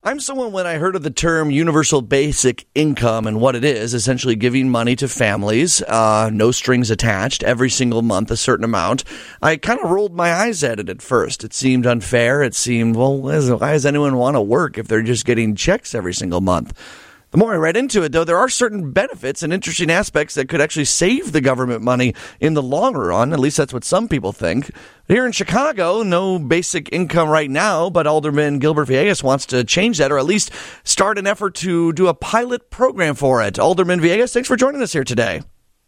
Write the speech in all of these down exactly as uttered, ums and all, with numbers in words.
I'm someone, when I heard of the term universal basic income and what it is, essentially giving money to families, uh, no strings attached, every single month, a certain amount, I kind of rolled my eyes at it at first. It seemed unfair. It seemed, well, why does anyone want to work if they're just getting checks every single month? The more I read into it, though, there are certain benefits and interesting aspects that could actually save the government money in the long run. At least that's what some people think. Here in Chicago, no basic income right now, but Alderman Gilbert Villegas wants to change that, or at least start an effort to do a pilot program for it. Alderman Villegas, thanks for joining us here today.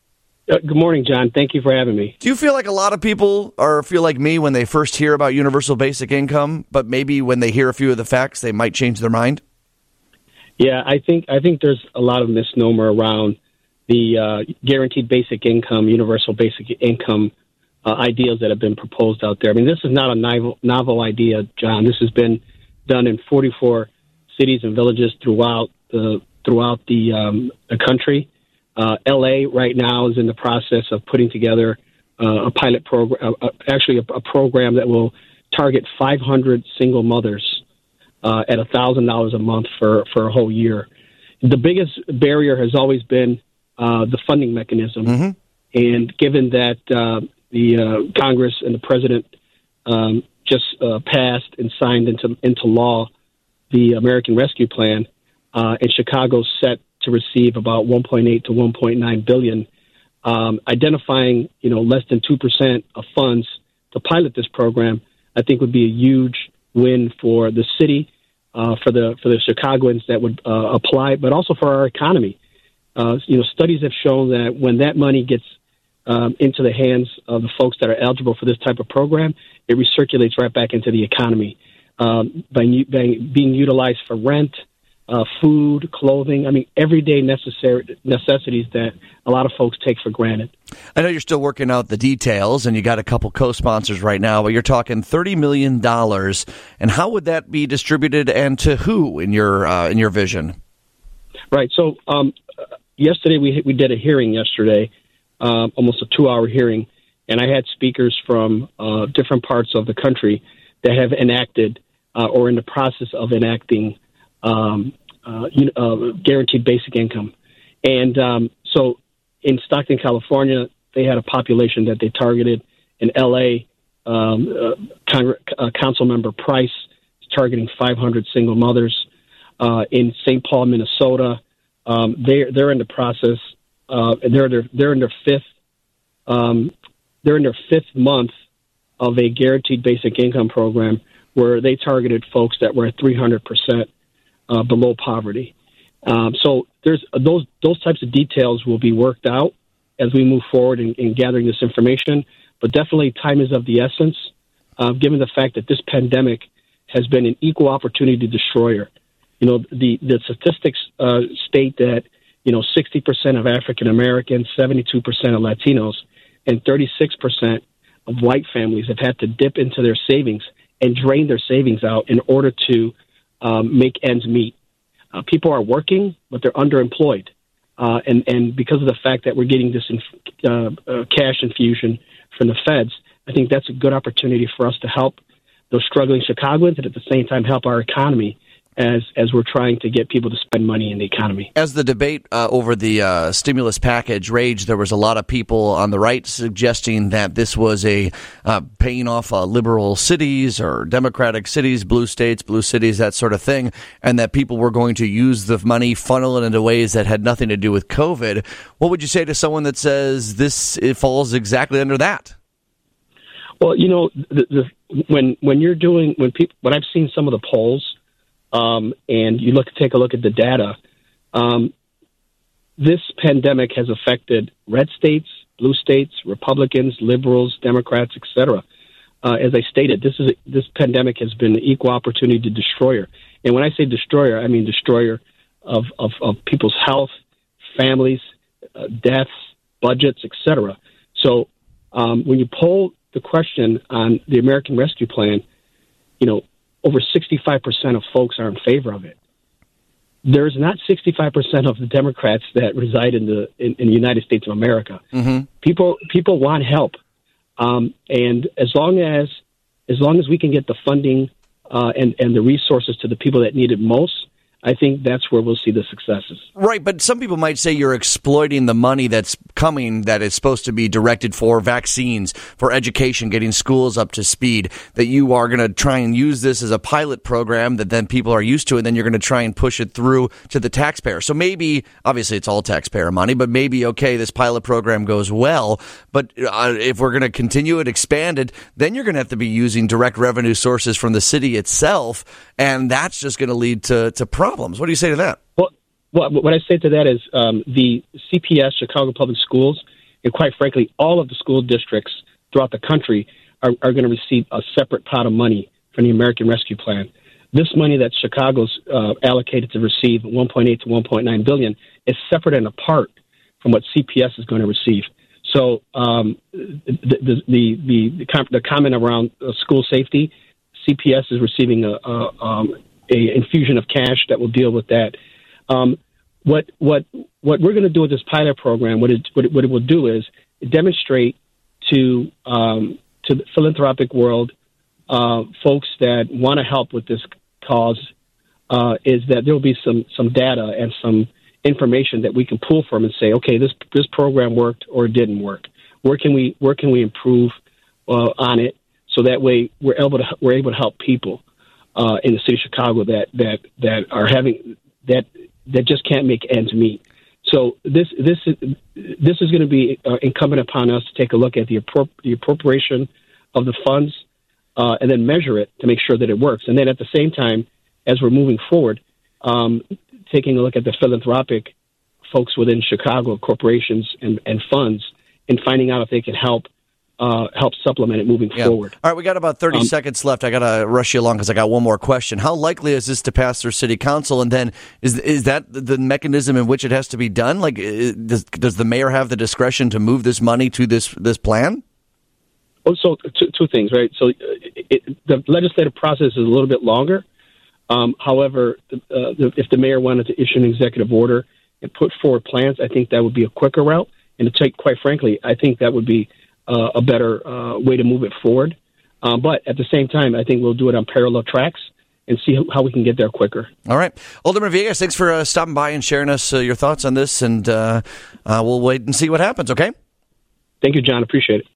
Uh, good morning, John. Thank you for having me. Do you feel like a lot of people are feel like me when they first hear about universal basic income, but maybe when they hear a few of the facts, they might change their mind? Yeah, I think I think there's a lot of misnomer around the uh, guaranteed basic income, universal basic income uh, ideas that have been proposed out there. I mean, this is not a novel, novel idea, John. This has been done in forty-four cities and villages throughout the throughout the um, the country. Uh, L A right now is in the process of putting together uh, a pilot program, uh, actually a, a program that will target five hundred single mothers Uh, at one thousand dollars a month for, for a whole year. The biggest barrier has always been uh, the funding mechanism. Mm-hmm. And given that uh, the uh, Congress and the President um, just uh, passed and signed into into law the American Rescue Plan, uh, and Chicago's set to receive about one point eight to one point nine billion dollars, um, identifying you know less than two percent of funds to pilot this program, I think would be a huge win for the city, uh, for the for the Chicagoans that would uh, apply, but also for our economy. Uh, you know, studies have shown that when that money gets um, into the hands of the folks that are eligible for this type of program, it recirculates right back into the economy um, by, by being utilized for rent, uh, food, clothing. I mean, everyday necessary necessities that a lot of folks take for granted. I know you're still working out the details, and you got a couple co-sponsors right now, but you're talking thirty million dollars. And how would that be distributed, and to who in your uh, in your vision? Right. So um, yesterday we we did a hearing yesterday, uh, almost a two-hour hearing, and I had speakers from uh, different parts of the country that have enacted uh, or in the process of enacting um, uh, uh, guaranteed basic income. And um, so in Stockton, California, they had a population that they targeted. In L A, um, uh, Cong- uh, Council Member Price is targeting five hundred single mothers. Uh, in Saint Paul, Minnesota, um, they're they're in the process. Uh, they're they're they're in their fifth. Um, they're in their fifth month of a guaranteed basic income program where they targeted folks that were at three hundred percent uh, below poverty. Um, so there's those those types of details will be worked out as we move forward in, in gathering this information. But definitely, time is of the essence, uh, given the fact that this pandemic has been an equal opportunity destroyer. You know, the the statistics uh, state that you know sixty percent of African Americans, seventy-two percent of Latinos, and thirty-six percent of white families have had to dip into their savings and drain their savings out in order to um, make ends meet. Uh, people are working, but they're underemployed. Uh, and, and because of the fact that we're getting this inf- uh, uh, cash infusion from the feds, I think that's a good opportunity for us to help those struggling Chicagoans and at the same time help our economy as as we're trying to get people to spend money in the economy. As the debate uh, over the uh, stimulus package raged, there was a lot of people on the right suggesting that this was a uh, paying off uh, liberal cities or Democratic cities, blue states, blue cities, that sort of thing, and that people were going to use the money, funnel it into ways that had nothing to do with COVID. What would you say to someone that says this it falls exactly under that? Well, you know, the, the, when when you're doing when people when I've seen some of the polls. Um, and you look take a look at the data. Um, this pandemic has affected red states, blue states, Republicans, liberals, Democrats, et cetera. Uh, as I stated, this is a, this pandemic has been an equal opportunity destroyer. And when I say destroyer, I mean destroyer of of, of people's health, families, uh, deaths, budgets, et cetera. So um, when you poll the question on the American Rescue Plan, you know. Over sixty-five percent of folks are in favor of it. There's not sixty-five percent of the Democrats that reside in the in, in the United States of America. Mm-hmm. People people want help, um, and as long as as long as we can get the funding uh, and, and the resources to the people that need it most, I think that's where we'll see the successes. Right, but some people might say you're exploiting the money that's coming that is supposed to be directed for vaccines, for education, getting schools up to speed, that you are going to try and use this as a pilot program that then people are used to, and then you're going to try and push it through to the taxpayer. So maybe, obviously it's all taxpayer money, but maybe, okay, this pilot program goes well, but uh, if we're going to continue it, expand it, then you're going to have to be using direct revenue sources from the city itself, and that's just going to lead to, to problems. What do you say to that? Well, well what I say to that is um, the C P S, Chicago Public Schools, and quite frankly, all of the school districts throughout the country are, are going to receive a separate pot of money from the American Rescue Plan. This money that Chicago's uh, allocated to receive, one point eight to one point nine billion, is separate and apart from what C P S is going to receive. So um, the, the, the, the, the, com- the comment around uh, school safety, C P S is receiving a, a um, a infusion of cash that will deal with that. Um, what what what we're going to do with this pilot program, what it, what it what it will do is demonstrate to um, to the philanthropic world, uh, folks that want to help with this cause, uh, is that there will be some some data and some information that we can pull from and say, okay, this this program worked or it didn't work. Where can we where can we improve uh, on it, so that way we're able to we're able to help people Uh, in the city of Chicago that that that are having that that just can't make ends meet. So this this is this is going to be uh, incumbent upon us to take a look at the appro- the appropriation of the funds uh, and then measure it to make sure that it works. And then at the same time, as we're moving forward, um, taking a look at the philanthropic folks within Chicago, corporations and, and funds, and finding out if they can help. Uh, help supplement it moving yeah. forward. All right, we got about thirty um, seconds left. I got to rush you along because I got one more question. How likely is this to pass through City Council? And then is is that the mechanism in which it has to be done? Like, does, does the mayor have the discretion to move this money to this this plan? Oh, so two, two things, right? So it, the legislative process is a little bit longer. Um, however, uh, if the mayor wanted to issue an executive order and put forward plans, I think that would be a quicker route. And to take, quite frankly, I think that would be Uh, a better uh, way to move it forward. Um, but at the same time, I think we'll do it on parallel tracks and see how we can get there quicker. All right. Alderman Villegas, thanks for uh, stopping by and sharing us uh, your thoughts on this, and uh, uh, we'll wait and see what happens, okay? Thank you, John. Appreciate it.